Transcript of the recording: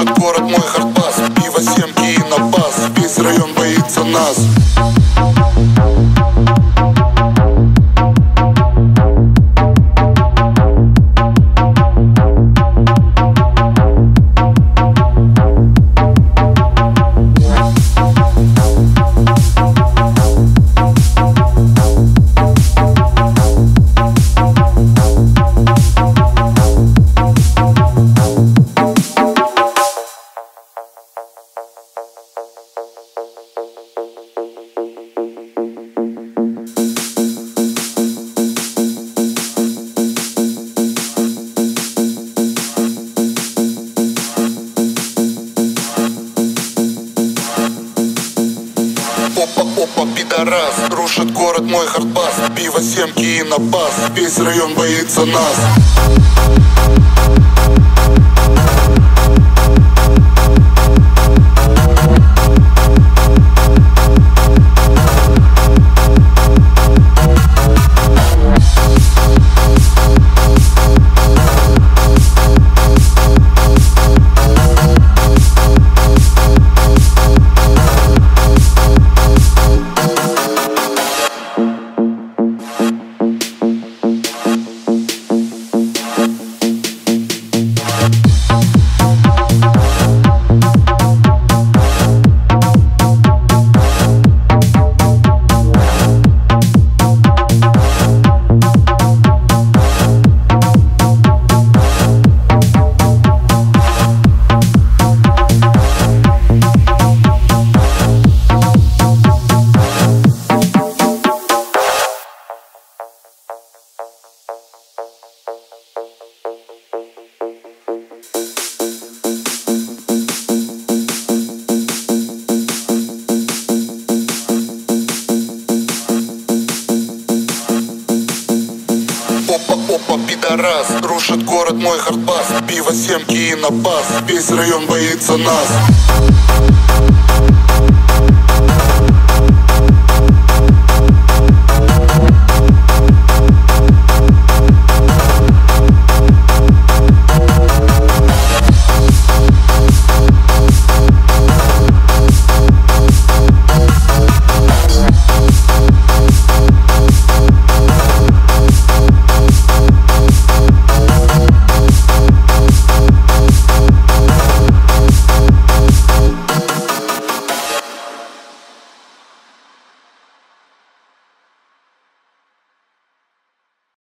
Рушит город мой хардбас, пиво, семки и на бас. Весь район боится нас. Опа, пидорас, рушит город мой хардбас, пиво, семки и на бас. Весь район боится нас. Опа, пидорас, рушит город мой хардбас, пиво, семки и на бас. Весь район боится нас.